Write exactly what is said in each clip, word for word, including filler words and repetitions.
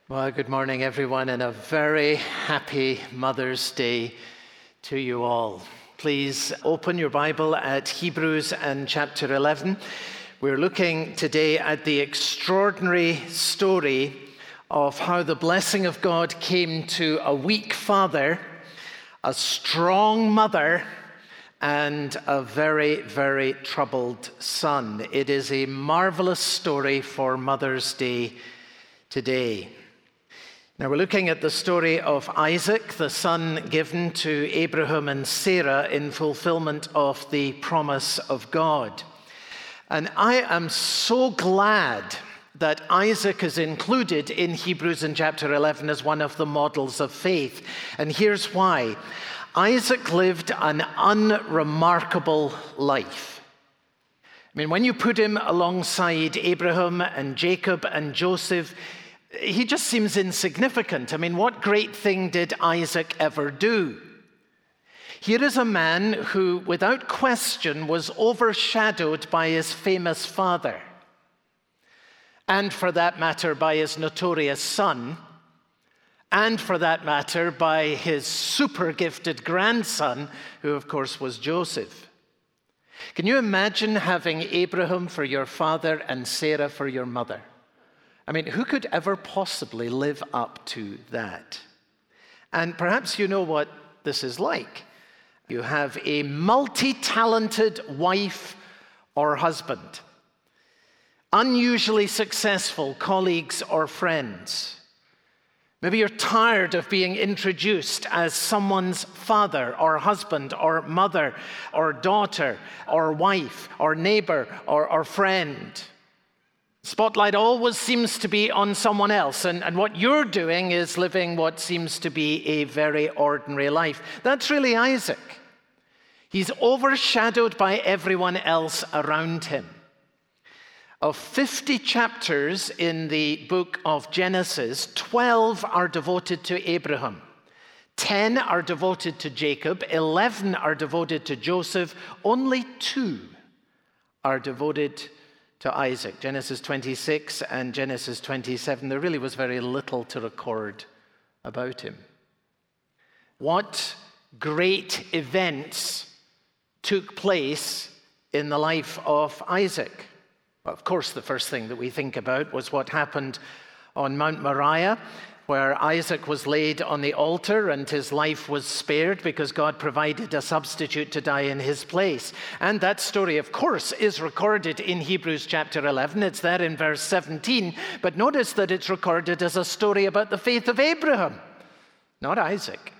Well, good morning, everyone, and a very happy Mother's Day to you all. Please open your Bible at Hebrews and chapter eleven. We're looking today at the extraordinary story of how the blessing of God came to a weak father, a strong mother, and a very, very troubled son. It is a marvelous story for Mother's Day today. Now we're looking at the story of Isaac, the son given to Abraham and Sarah in fulfillment of the promise of God. And I am so glad that Isaac is included in Hebrews in chapter eleven as one of the models of faith. And here's why. Isaac lived an unremarkable life. I mean, when you put him alongside Abraham and Jacob and Joseph, he just seems insignificant. I mean, what great thing did Isaac ever do? Here is a man who, without question, was overshadowed by his famous father, and for that matter, by his notorious son, and for that matter, by his super gifted grandson, who of course was Joseph. Can you imagine having Abraham for your father and Sarah for your mother? I mean, who could ever possibly live up to that? And perhaps you know what this is like. You have a multi-talented wife or husband, unusually successful colleagues or friends. Maybe you're tired of being introduced as someone's father or husband or mother or daughter or wife or neighbor or, or friend. Spotlight always seems to be on someone else, and, and what you're doing is living what seems to be a very ordinary life. That's really Isaac. He's overshadowed by everyone else around him. Of fifty chapters in the book of Genesis, twelve are devoted to Abraham. ten are devoted to Jacob. eleven are devoted to Joseph. Only two are devoted to to Isaac, Genesis twenty-six and Genesis twenty-seven. There really was very little to record about him. What great events took place in the life of Isaac? Well, of course, the first thing that we think about was what happened on Mount Moriah, where Isaac was laid on the altar and his life was spared because God provided a substitute to die in his place. And that story, of course, is recorded in Hebrews chapter eleven. It's there in verse seventeen. But notice that it's recorded as a story about the faith of Abraham, not Isaac.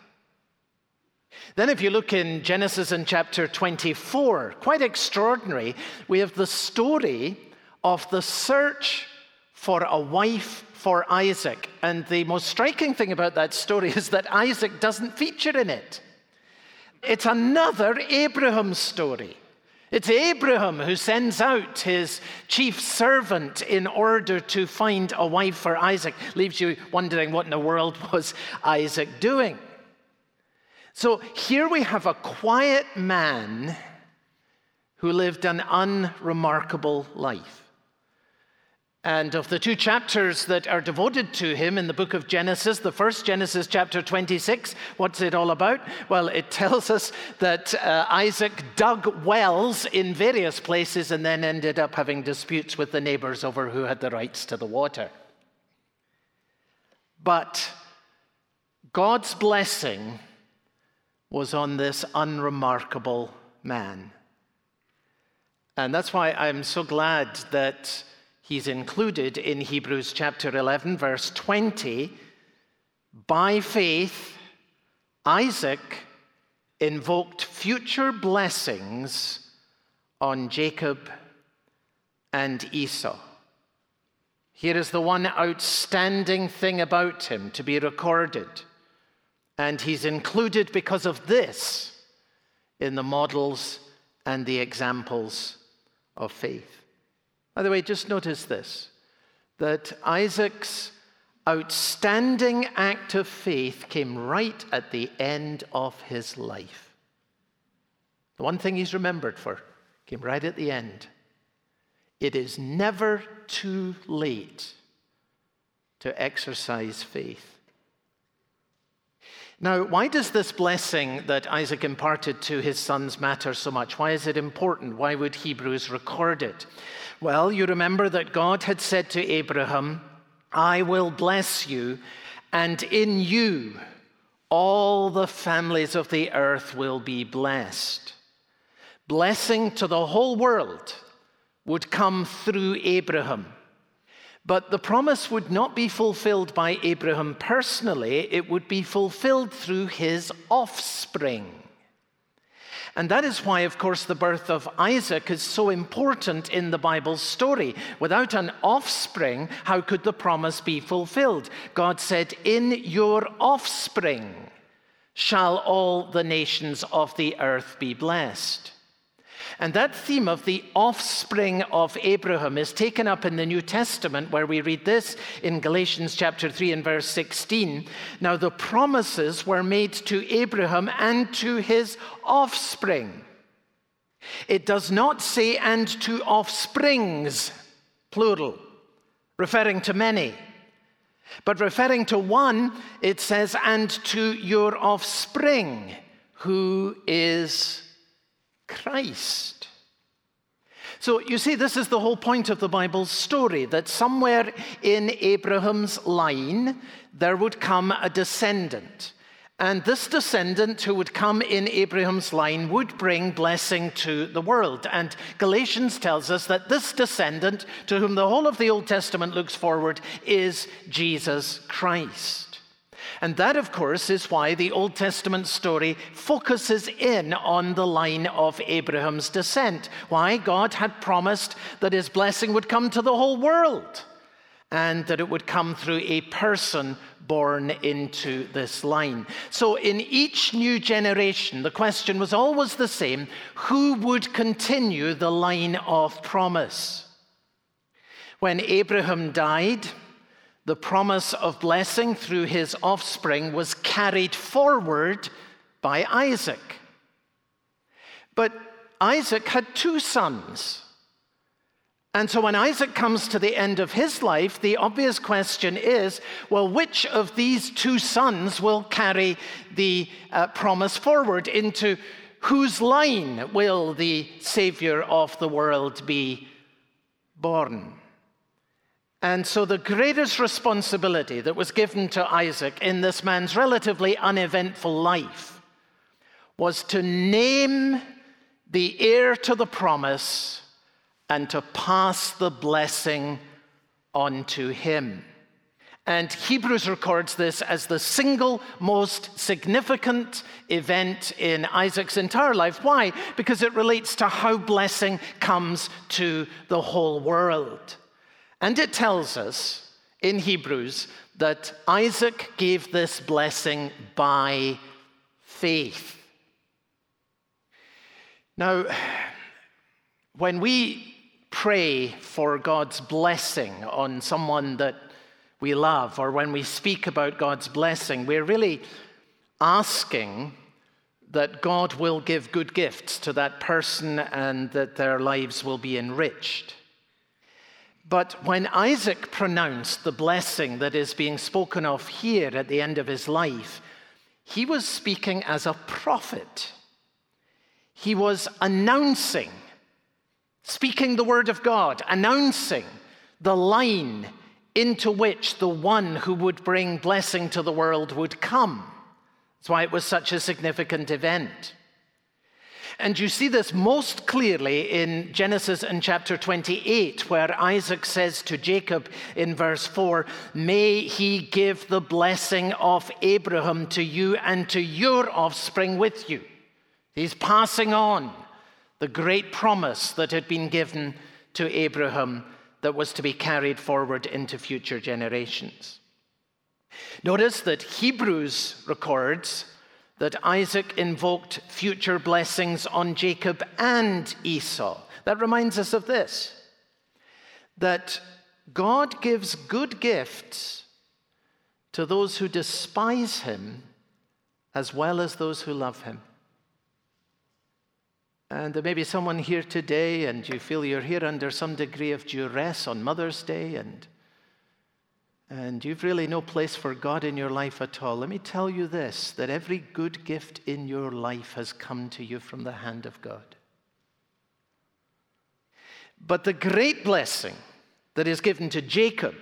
Then if you look in Genesis in chapter twenty-four, quite extraordinary, we have the story of the search for a wife for Isaac. And the most striking thing about that story is that Isaac doesn't feature in it. It's another Abraham story. It's Abraham who sends out his chief servant in order to find a wife for Isaac. Leaves you wondering what in the world was Isaac doing. So here we have a quiet man who lived an unremarkable life. And of the two chapters that are devoted to him in the book of Genesis, the first, Genesis chapter twenty-six, what's it all about? Well, it tells us that uh, Isaac dug wells in various places and then ended up having disputes with the neighbors over who had the rights to the water. But God's blessing was on this unremarkable man. And that's why I'm so glad that he's included in Hebrews chapter eleven, verse twenty. By faith, Isaac invoked future blessings on Jacob and Esau. Here is the one outstanding thing about him to be recorded. And he's included because of this in the models and the examples of faith. By the way, just notice this, that Isaac's outstanding act of faith came right at the end of his life. The one thing he's remembered for came right at the end. It is never too late to exercise faith. Now, why does this blessing that Isaac imparted to his sons matter so much? Why is it important? Why would Hebrews record it? Well, you remember that God had said to Abraham, I will bless you, and in you all the families of the earth will be blessed. Blessing to the whole world would come through Abraham. But the promise would not be fulfilled by Abraham personally. It would be fulfilled through his offspring. And that is why, of course, the birth of Isaac is so important in the Bible's story. Without an offspring, how could the promise be fulfilled? God said, in your offspring shall all the nations of the earth be blessed. And that theme of the offspring of Abraham is taken up in the New Testament, where we read this in Galatians chapter three and verse sixteen. Now the promises were made to Abraham and to his offspring. It does not say and to offsprings, plural, referring to many. But referring to one, it says, and to your offspring, who is Christ. So you see, this is the whole point of the Bible's story, that somewhere in Abraham's line there would come a descendant. And this descendant who would come in Abraham's line would bring blessing to the world. And Galatians tells us that this descendant, to whom the whole of the Old Testament looks forward, is Jesus Christ. And that, of course, is why the Old Testament story focuses in on the line of Abraham's descent. Why? God had promised that his blessing would come to the whole world, and that it would come through a person born into this line. So in each new generation, the question was always the same: who would continue the line of promise? When Abraham died, the promise of blessing through his offspring was carried forward by Isaac. But Isaac had two sons. And so when Isaac comes to the end of his life, the obvious question is, well, which of these two sons will carry the uh, promise forward? Into whose line will the Savior of the world be born? And so the greatest responsibility that was given to Isaac in this man's relatively uneventful life was to name the heir to the promise and to pass the blessing on to him. And Hebrews records this as the single most significant event in Isaac's entire life. Why? Because it relates to how blessing comes to the whole world. And it tells us in Hebrews that Isaac gave this blessing by faith. Now, when we pray for God's blessing on someone that we love, or when we speak about God's blessing, we're really asking that God will give good gifts to that person and that their lives will be enriched. But when Isaac pronounced the blessing that is being spoken of here at the end of his life, he was speaking as a prophet. He was announcing, speaking the word of God, announcing the line into which the one who would bring blessing to the world would come. That's why it was such a significant event. And you see this most clearly in Genesis in chapter twenty-eight, where Isaac says to Jacob in verse four, may he give the blessing of Abraham to you and to your offspring with you. He's passing on the great promise that had been given to Abraham that was to be carried forward into future generations. Notice that Hebrews records that Isaac invoked future blessings on Jacob and Esau. That reminds us of this, that God gives good gifts to those who despise him as well as those who love him. And there may be someone here today and you feel you're here under some degree of duress on Mother's Day, and and you've really no place for God in your life at all, let me tell you this, that every good gift in your life has come to you from the hand of God. But the great blessing that is given to Jacob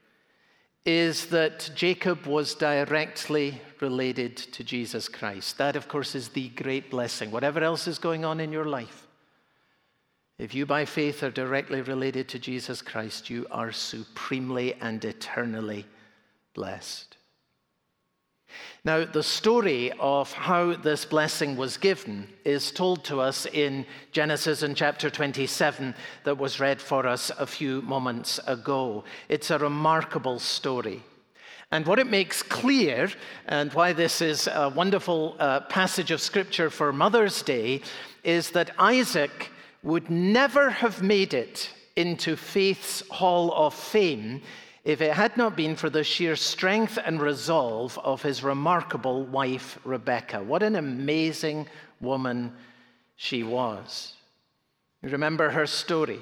is that Jacob was directly related to Jesus Christ. That, of course, is the great blessing. Whatever else is going on in your life, if you by faith are directly related to Jesus Christ, you are supremely and eternally blessed. Now, the story of how this blessing was given is told to us in Genesis in chapter twenty-seven that was read for us a few moments ago. It's a remarkable story. And what it makes clear, and why this is a wonderful uh, passage of Scripture for Mother's Day, is that Isaac would never have made it into faith's hall of fame if it had not been for the sheer strength and resolve of his remarkable wife, Rebekah. What an amazing woman she was. You remember her story.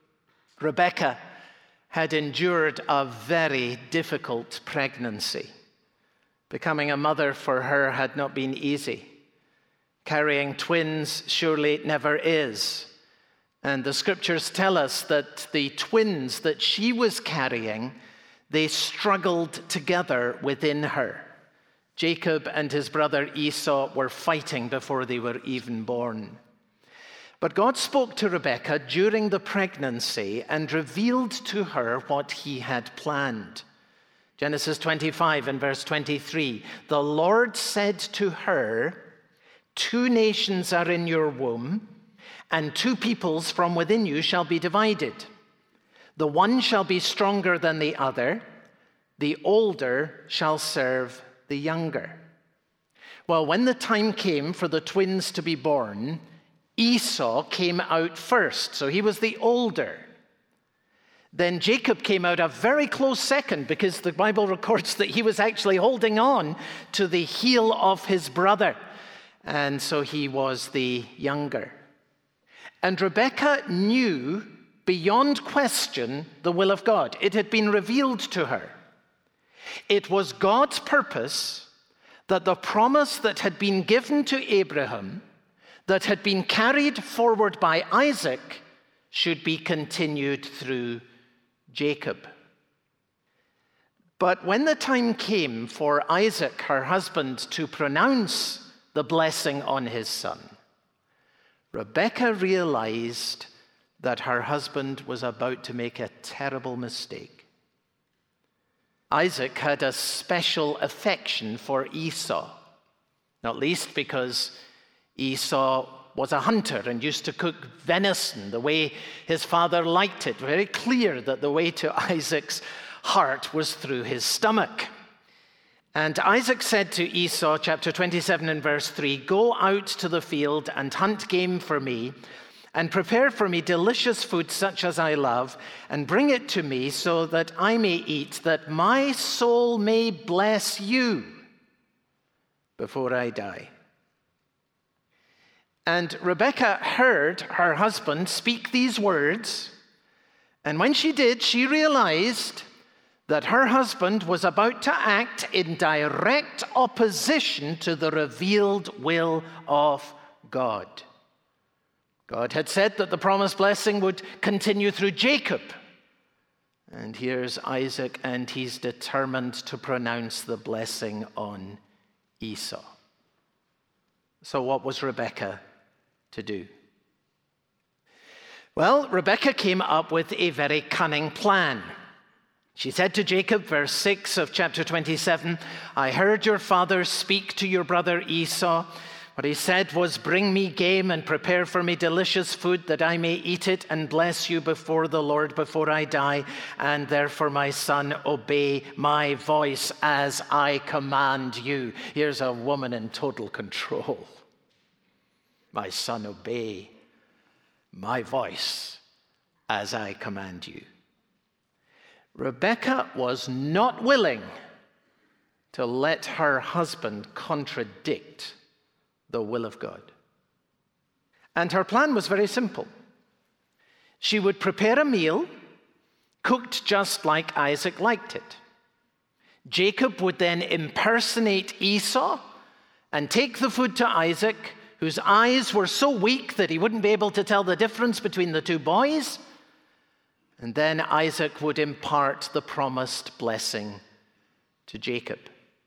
Rebekah had endured a very difficult pregnancy. Becoming a mother for her had not been easy. Carrying twins surely never is. And the scriptures tell us that the twins that she was carrying, they struggled together within her. Jacob and his brother Esau were fighting before they were even born. But God spoke to Rebekah during the pregnancy and revealed to her what he had planned. Genesis twenty-five and verse twenty-three, the Lord said to her, two nations are in your womb, and two peoples from within you shall be divided. The one shall be stronger than the other. The older shall serve the younger. Well, when the time came for the twins to be born, Esau came out first, so he was the older. Then Jacob came out a very close second, because the Bible records that he was actually holding on to the heel of his brother, and so he was the younger. And Rebekah knew beyond question the will of God. It had been revealed to her. It was God's purpose that the promise that had been given to Abraham, that had been carried forward by Isaac, should be continued through Jacob. But when the time came for Isaac, her husband, to pronounce the blessing on his son, Rebekah realized that her husband was about to make a terrible mistake. Isaac had a special affection for Esau, not least because Esau was a hunter and used to cook venison the way his father liked it. Very clear that the way to Isaac's heart was through his stomach. And Isaac said to Esau, chapter twenty-seven and verse three, go out to the field and hunt game for me, and prepare for me delicious food such as I love, and bring it to me so that I may eat, that my soul may bless you before I die. And Rebekah heard her husband speak these words, and when she did, she realized that her husband was about to act in direct opposition to the revealed will of God. God had said that the promised blessing would continue through Jacob. And here's Isaac, and he's determined to pronounce the blessing on Esau. So what was Rebekah to do? Well, Rebekah came up with a very cunning plan. She said to Jacob, verse six of chapter twenty-seven, I heard your father speak to your brother Esau. What he said was, bring me game and prepare for me delicious food that I may eat it and bless you before the Lord before I die. And therefore, my son, obey my voice as I command you. Here's a woman in total control. My son, obey my voice as I command you. Rebekah was not willing to let her husband contradict the will of God. And her plan was very simple. She would prepare a meal cooked just like Isaac liked it. Jacob would then impersonate Esau and take the food to Isaac, whose eyes were so weak that he wouldn't be able to tell the difference between the two boys. And then Isaac would impart the promised blessing to Jacob.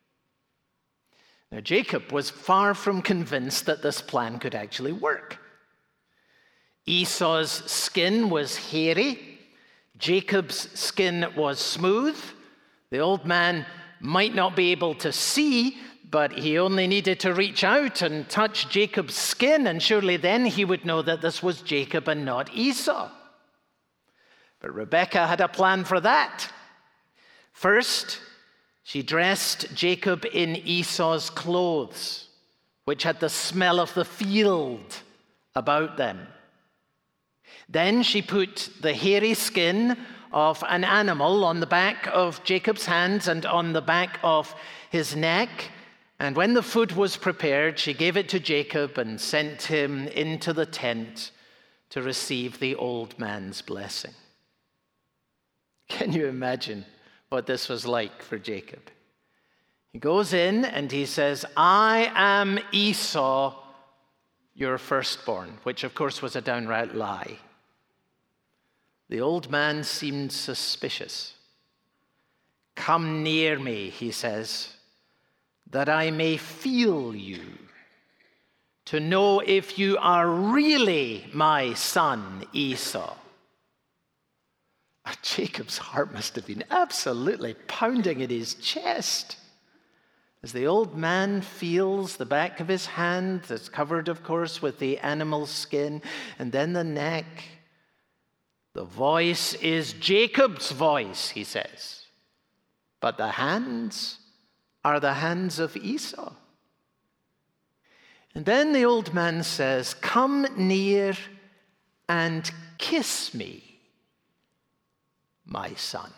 Now, Jacob was far from convinced that this plan could actually work. Esau's skin was hairy. Jacob's skin was smooth. The old man might not be able to see, but he only needed to reach out and touch Jacob's skin, and surely then he would know that this was Jacob and not Esau. But Rebekah had a plan for that. First, she dressed Jacob in Esau's clothes, which had the smell of the field about them. Then she put the hairy skin of an animal on the back of Jacob's hands and on the back of his neck. And when the food was prepared, she gave it to Jacob and sent him into the tent to receive the old man's blessing. Can you imagine what this was like for Jacob? He goes in and he says, "I am Esau, your firstborn," which of course was a downright lie. The old man seemed suspicious. "Come near me," he says, "that I may feel you, to know if you are really my son Esau." Jacob's heart must have been absolutely pounding in his chest as the old man feels the back of his hand, that's covered, of course, with the animal skin, and then the neck. The voice is Jacob's voice, he says, but the hands are the hands of Esau. And then the old man says, "Come near and kiss me, my son."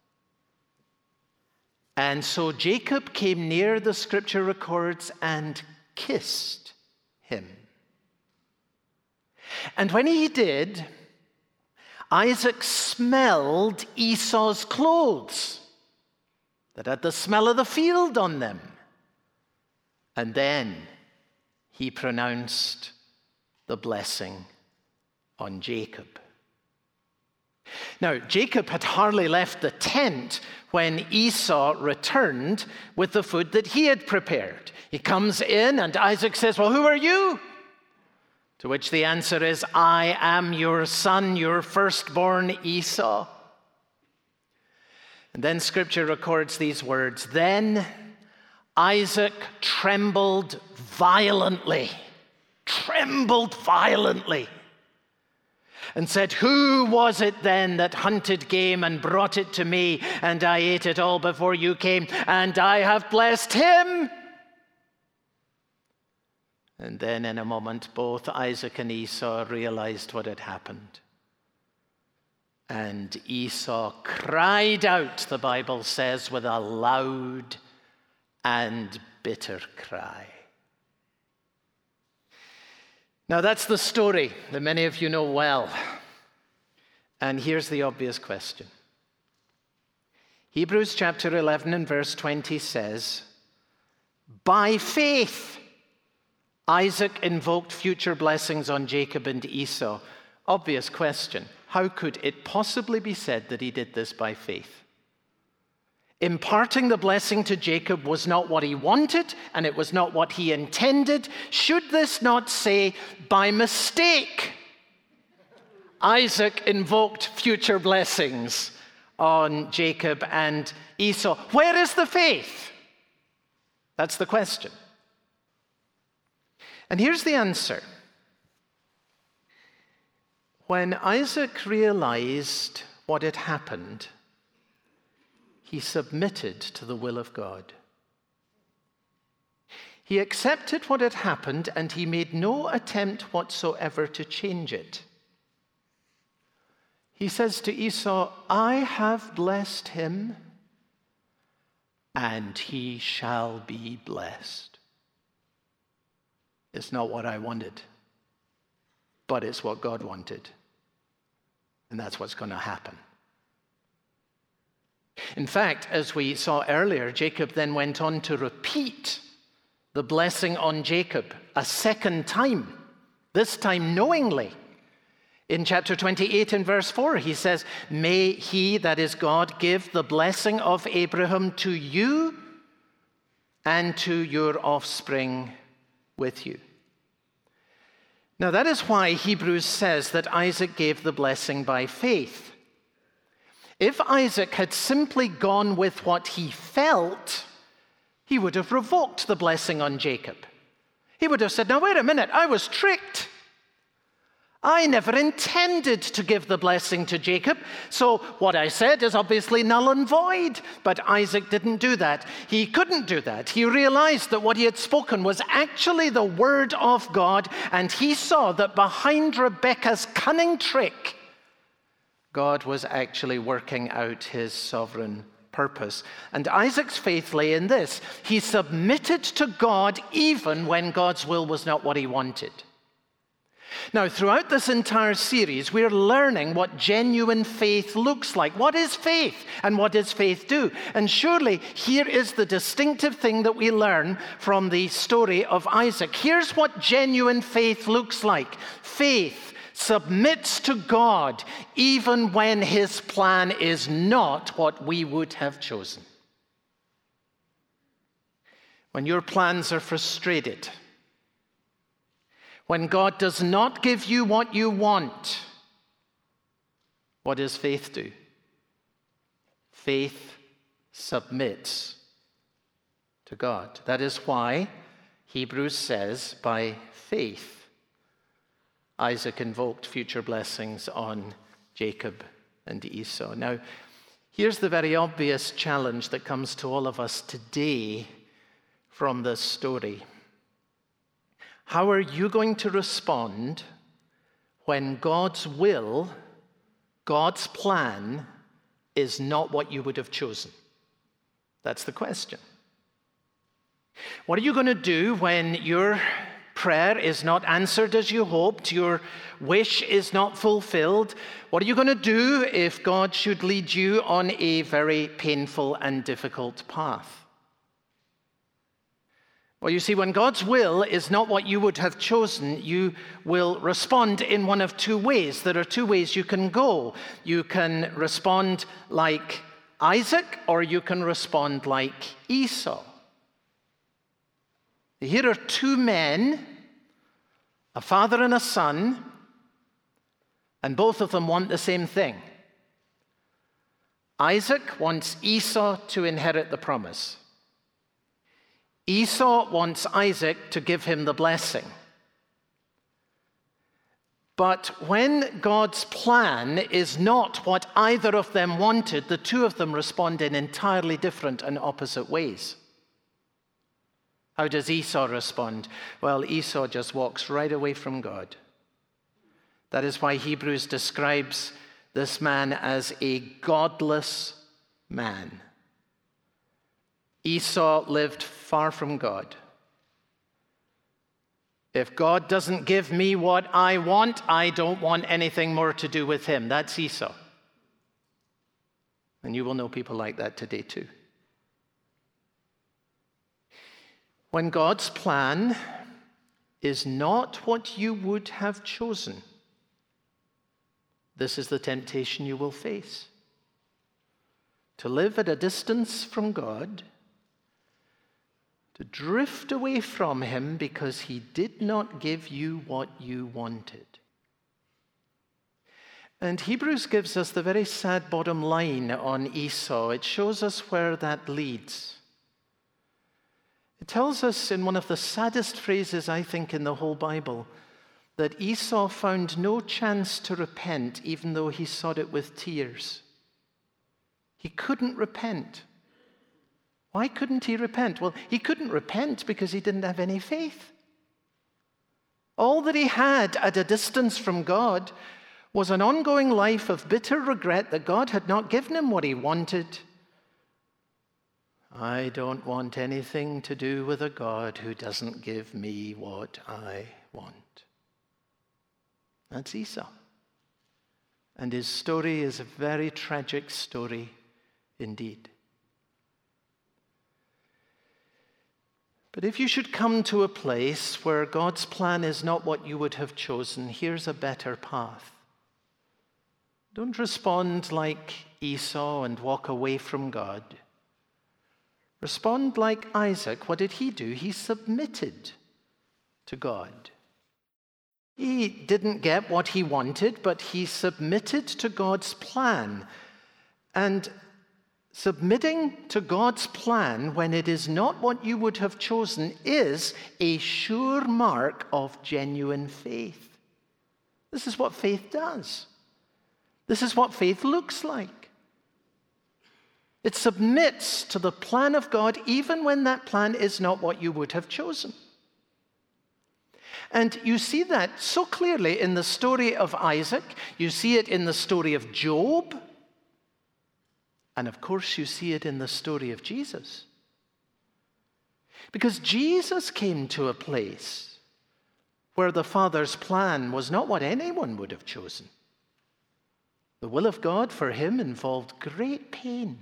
And so Jacob came near, the scripture records, and kissed him. And when he did, Isaac smelled Esau's clothes that had the smell of the field on them. And then he pronounced the blessing on Jacob. Now, Jacob had hardly left the tent when Esau returned with the food that he had prepared. He comes in and Isaac says, "Well, who are you?" To which the answer is, "I am your son, your firstborn Esau." And then scripture records these words, "Then Isaac trembled violently, trembled violently, and said, 'Who was it then that hunted game and brought it to me, and I ate it all before you came, and I have blessed him?' And then in a moment, both Isaac and Esau realized what had happened. And Esau cried out, the Bible says, with a loud and bitter cry. Now, that's the story that many of you know well. And here's the obvious question. Hebrews chapter eleven and verse twenty says, "By faith, Isaac invoked future blessings on Jacob and Esau." Obvious question. How could it possibly be said that he did this by faith? Imparting the blessing to Jacob was not what he wanted, and it was not what he intended. Should this not say, by mistake, Isaac invoked future blessings on Jacob and Esau? Where is the faith? That's the question. And here's the answer. When Isaac realized what had happened, he submitted to the will of God. He accepted what had happened, and he made no attempt whatsoever to change it. He says to Esau, "I have blessed him, and he shall be blessed." It's not what I wanted, but it's what God wanted. And that's what's going to happen. In fact, as we saw earlier, Jacob then went on to repeat the blessing on Jacob a second time, this time knowingly. In chapter twenty-eight and verse four, he says, "May he," that is God, "give the blessing of Abraham to you and to your offspring with you." Now that is why Hebrews says that Isaac gave the blessing by faith. If Isaac had simply gone with what he felt, he would have revoked the blessing on Jacob. He would have said, "Now wait a minute, I was tricked. I never intended to give the blessing to Jacob, so what I said is obviously null and void." But Isaac didn't do that. He couldn't do that. He realized that what he had spoken was actually the word of God, and he saw that behind Rebekah's cunning trick, God was actually working out his sovereign purpose. And Isaac's faith lay in this: he submitted to God even when God's will was not what he wanted. Now, throughout this entire series, we're learning what genuine faith looks like. What is faith, and what does faith do? And surely here is the distinctive thing that we learn from the story of Isaac. Here's what genuine faith looks like. Faith submits to God even when his plan is not what we would have chosen. When your plans are frustrated, when God does not give you what you want, what does faith do? Faith submits to God. That is why Hebrews says, by faith, Isaac invoked future blessings on Jacob and Esau. Now, here's the very obvious challenge that comes to all of us today from this story. How are you going to respond when God's will, God's plan, is not what you would have chosen? That's the question. What are you going to do when your prayer is not answered as you hoped, your wish is not fulfilled? What are you going to do if God should lead you on a very painful and difficult path? Well, you see, when God's will is not what you would have chosen, you will respond in one of two ways. There are two ways you can go. You can respond like Isaac, or you can respond like Esau. Here are two men, a father and a son, and both of them want the same thing. Isaac wants Esau to inherit the promise. Esau wants Isaac to give him the blessing. But when God's plan is not what either of them wanted, the two of them respond in entirely different and opposite ways. How does Esau respond? Well, Esau just walks right away from God. That is why Hebrews describes this man as a godless man. Esau lived far from God. If God doesn't give me what I want, I don't want anything more to do with him. That's Esau. And you will know people like that today too. When God's plan is not what you would have chosen, this is the temptation you will face. To live at a distance from God, to drift away from him because he did not give you what you wanted. And Hebrews gives us the very sad bottom line on Esau. It shows us where that leads. It tells us in one of the saddest phrases, I think, in the whole Bible, that Esau found no chance to repent even though he sought it with tears. He couldn't repent. Why couldn't he repent? Well, he couldn't repent because he didn't have any faith. All that he had at a distance from God was an ongoing life of bitter regret that God had not given him what he wanted. I don't want anything to do with a God who doesn't give me what I want. That's Esau. And his story is a very tragic story indeed. But if you should come to a place where God's plan is not what you would have chosen, here's a better path. Don't respond like Esau and walk away from God. Respond like Isaac. What did he do? He submitted to God. He didn't get what he wanted, but he submitted to God's plan. And submitting to God's plan when it is not what you would have chosen is a sure mark of genuine faith. This is what faith does. This is what faith looks like. It submits to the plan of God even when that plan is not what you would have chosen. And you see that so clearly in the story of Isaac. You see it in the story of Job. And of course, you see it in the story of Jesus. Because Jesus came to a place where the Father's plan was not what anyone would have chosen. The will of God for him involved great pain.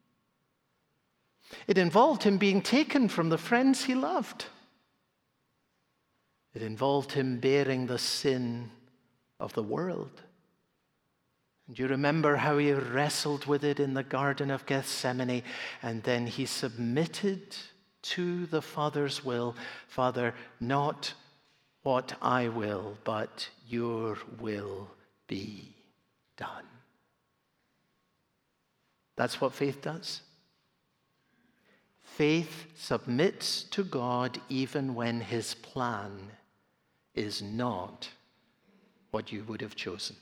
It involved him being taken from the friends he loved. It involved him bearing the sin of the world. And you remember how he wrestled with it in the Garden of Gethsemane, and then he submitted to the Father's will. Father, not what I will, but your will be done. That's what faith does. Faith submits to God even when his plan is not what you would have chosen.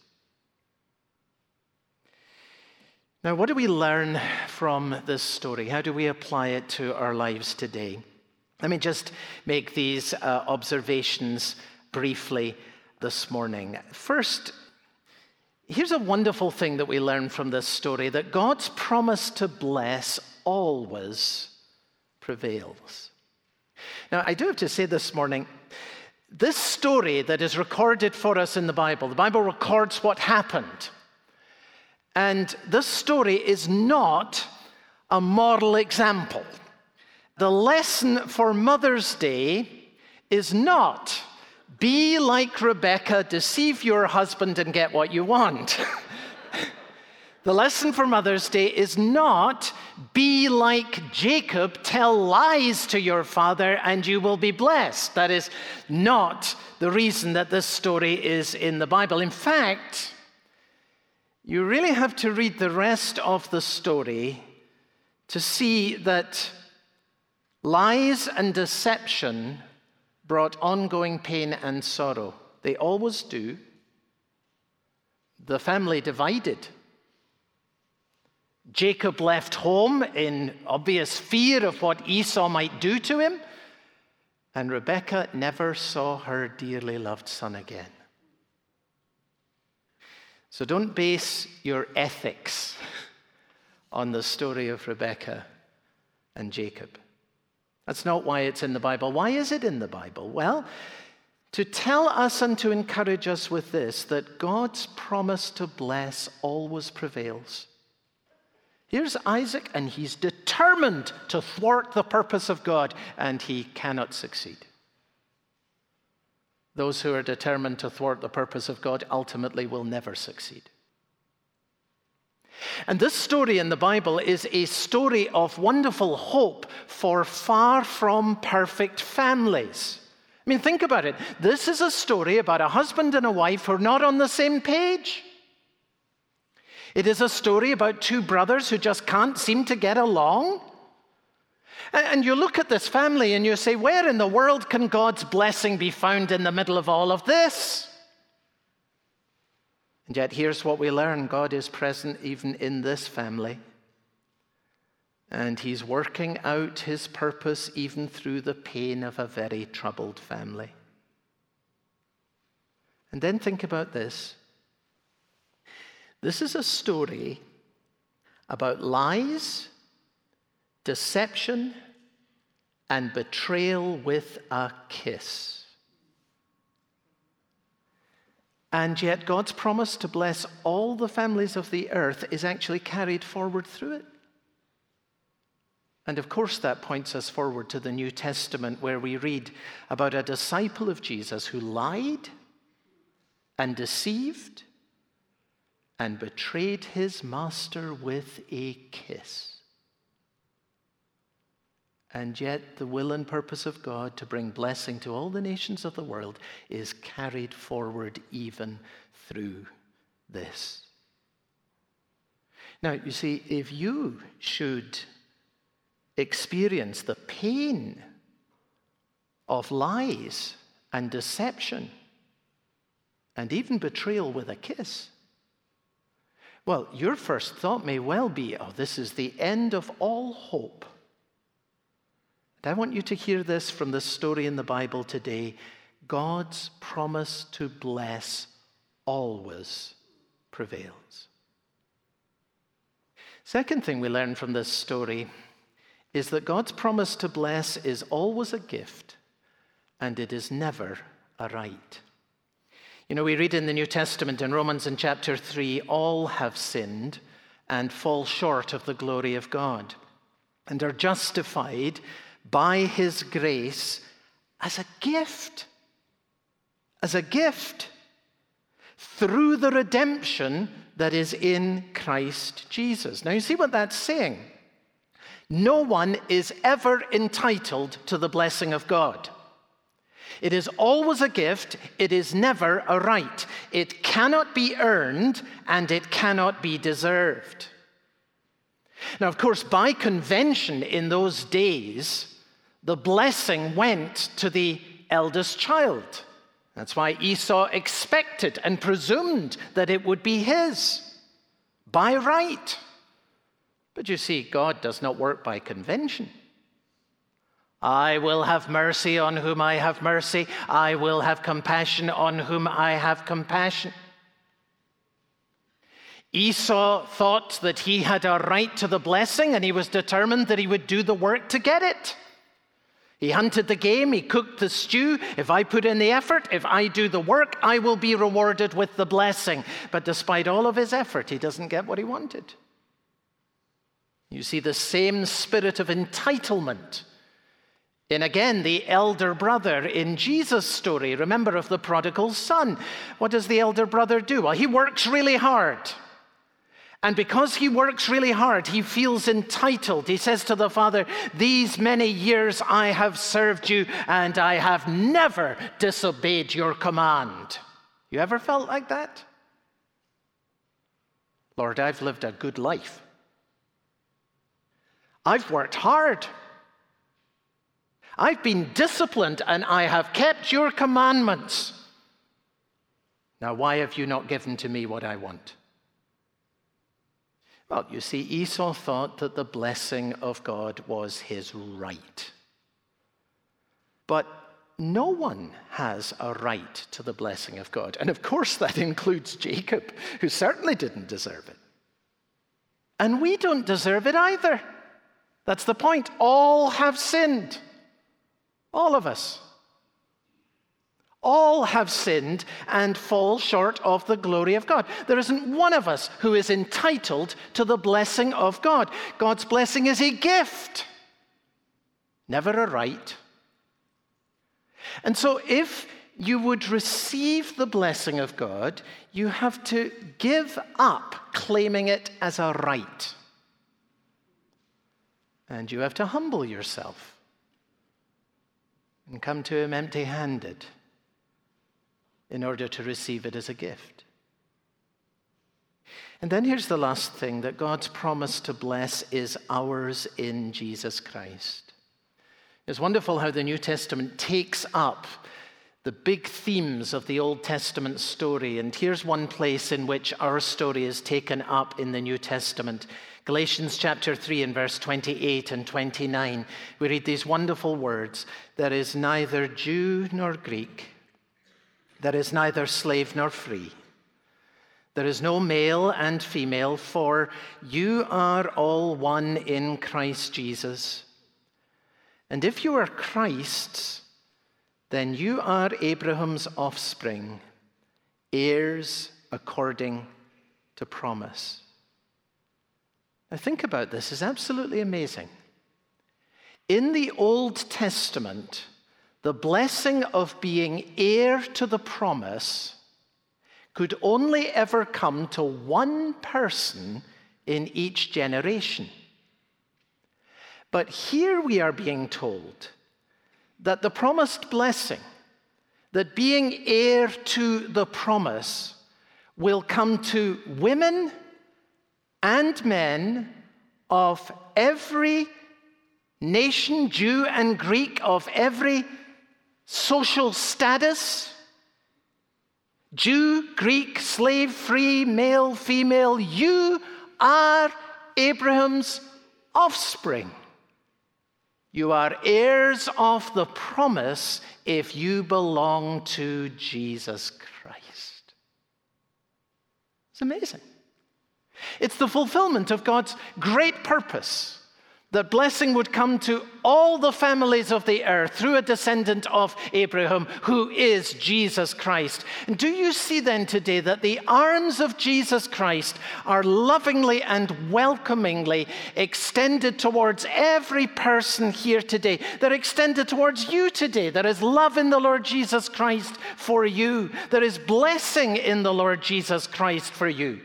Now, what do we learn from this story? How do we apply it to our lives today? Let me just make these uh, observations briefly this morning. First, here's a wonderful thing that we learn from this story, that God's promise to bless always prevails. Now, I do have to say this morning, this story that is recorded for us in the Bible, the Bible records what happened. And this story is not a moral example. The lesson for Mother's Day is not be like Rebecca, deceive your husband and get what you want. The lesson for Mother's Day is not be like Jacob, tell lies to your father and you will be blessed. That is not the reason that this story is in the Bible. In fact, you really have to read the rest of the story to see that lies and deception brought ongoing pain and sorrow. They always do. The family divided. Jacob left home in obvious fear of what Esau might do to him, and Rebekah never saw her dearly loved son again. So don't base your ethics on the story of Rebekah and Jacob. That's not why it's in the Bible. Why is it in the Bible? Well, to tell us and to encourage us with this, that God's promise to bless always prevails. Here's Isaac, and he's determined to thwart the purpose of God, and he cannot succeed. Those who are determined to thwart the purpose of God ultimately will never succeed. And this story in the Bible is a story of wonderful hope for far from perfect families. I mean, think about it. This is a story about a husband and a wife who are not on the same page. It is a story about two brothers who just can't seem to get along. And you look at this family and you say, where in the world can God's blessing be found in the middle of all of this? And yet here's what we learn. God is present even in this family. And he's working out his purpose even through the pain of a very troubled family. And then think about this. This is a story about lies, deception, and betrayal with a kiss. And yet God's promise to bless all the families of the earth is actually carried forward through it. And of course, that points us forward to the New Testament, where we read about a disciple of Jesus who lied and deceived and betrayed his master with a kiss. And yet the will and purpose of God to bring blessing to all the nations of the world is carried forward even through this. Now, you see, if you should experience the pain of lies and deception and even betrayal with a kiss, well, your first thought may well be, oh, this is the end of all hope. And I want you to hear this from the story in the Bible today. God's promise to bless always prevails. Second thing we learn from this story is that God's promise to bless is always a gift, and it is never a right. You know, we read in the New Testament in Romans in chapter three, all have sinned and fall short of the glory of God and are justified by his grace as a gift, as a gift through the redemption that is in Christ Jesus. Now, you see what that's saying? No one is ever entitled to the blessing of God. It is always a gift. It is never a right. It cannot be earned, and it cannot be deserved. Now, of course, by convention in those days, the blessing went to the eldest child. That's why Esau expected and presumed that it would be his by right. But you see, God does not work by convention. I will have mercy on whom I have mercy. I will have compassion on whom I have compassion. Esau thought that he had a right to the blessing, and he was determined that he would do the work to get it. He hunted the game, he cooked the stew. If I put in the effort, if I do the work, I will be rewarded with the blessing. But despite all of his effort, he doesn't get what he wanted. You see the same spirit of entitlement in, again, the elder brother in Jesus' story. Remember of the prodigal son. What does the elder brother do? Well, he works really hard. And because he works really hard, he feels entitled. He says to the father, these many years I have served you, and I have never disobeyed your command. You ever felt like that? Lord, I've lived a good life. I've worked hard. I've been disciplined, and I have kept your commandments. Now, why have you not given to me what I want? Well, you see, Esau thought that the blessing of God was his right. But no one has a right to the blessing of God. And of course, that includes Jacob, who certainly didn't deserve it. And we don't deserve it either. That's the point. All have sinned. All of us. All have sinned and fall short of the glory of God. There isn't one of us who is entitled to the blessing of God. God's blessing is a gift, never a right. And so if you would receive the blessing of God, you have to give up claiming it as a right. And you have to humble yourself and come to him empty-handed in order to receive it as a gift. And then here's the last thing, that God's promise to bless is ours in Jesus Christ. It's wonderful how the New Testament takes up the big themes of the Old Testament story. And here's one place in which our story is taken up in the New Testament. Galatians chapter three and verse twenty-eight and twenty-nine. We read these wonderful words. There is neither Jew nor Greek. There is neither slave nor free. There is no male and female, for you are all one in Christ Jesus. And if you are Christ's, then you are Abraham's offspring, heirs according to promise. Now think about this. It's absolutely amazing. In the Old Testament, the blessing of being heir to the promise could only ever come to one person in each generation. But here we are being told that the promised blessing, that being heir to the promise, will come to women and men of every nation, Jew and Greek, of every social status, Jew, Greek, slave, free, male, female. You are Abraham's offspring. You are heirs of the promise if you belong to Jesus Christ. It's amazing. It's the fulfillment of God's great purpose, that blessing would come to all the families of the earth through a descendant of Abraham, who is Jesus Christ. And do you see then today that the arms of Jesus Christ are lovingly and welcomingly extended towards every person here today? They're extended towards you today. There is love in the Lord Jesus Christ for you. There is blessing in the Lord Jesus Christ for you.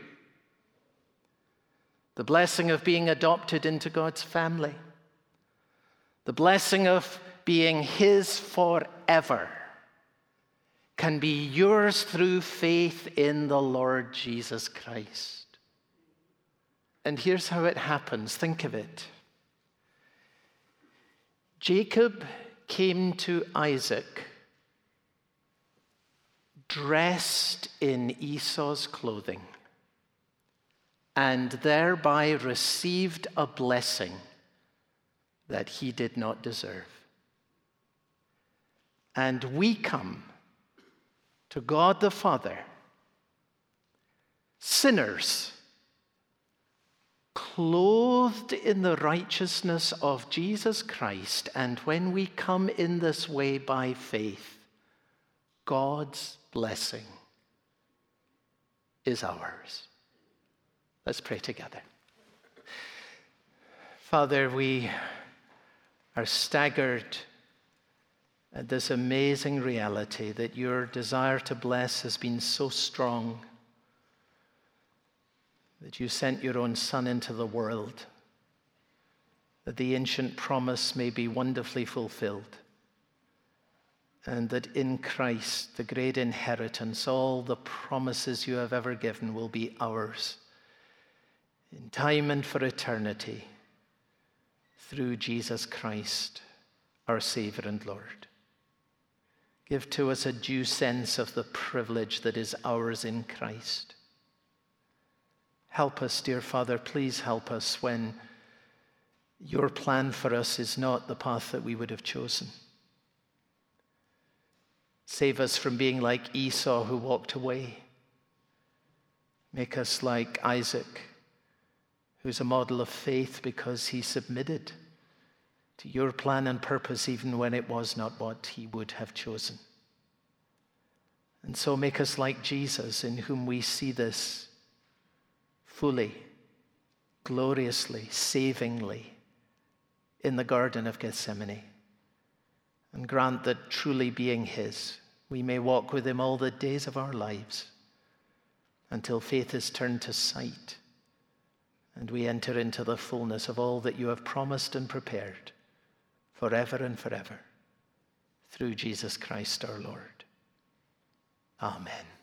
The blessing of being adopted into God's family. The blessing of being His forever can be yours through faith in the Lord Jesus Christ. And here's how it happens. Think of it. Jacob came to Isaac dressed in Esau's clothing, and thereby received a blessing that he did not deserve. And we come to God the Father, sinners, clothed in the righteousness of Jesus Christ, and when we come in this way by faith, God's blessing is ours. Let's pray together. Father, we are staggered at this amazing reality that your desire to bless has been so strong that you sent your own Son into the world, that the ancient promise may be wonderfully fulfilled, and that in Christ, the great inheritance, all the promises you have ever given will be ours in time and for eternity, through Jesus Christ, our Savior and Lord. Give to us a due sense of the privilege that is ours in Christ. Help us, dear Father, please help us when your plan for us is not the path that we would have chosen. Save us from being like Esau, who walked away. Make us like Isaac, who's a model of faith because he submitted to your plan and purpose even when it was not what he would have chosen. And so make us like Jesus, in whom we see this fully, gloriously, savingly in the Garden of Gethsemane. And grant that truly being his, we may walk with him all the days of our lives until faith is turned to sight and we enter into the fullness of all that you have promised and prepared forever and forever, through Jesus Christ our Lord. Amen.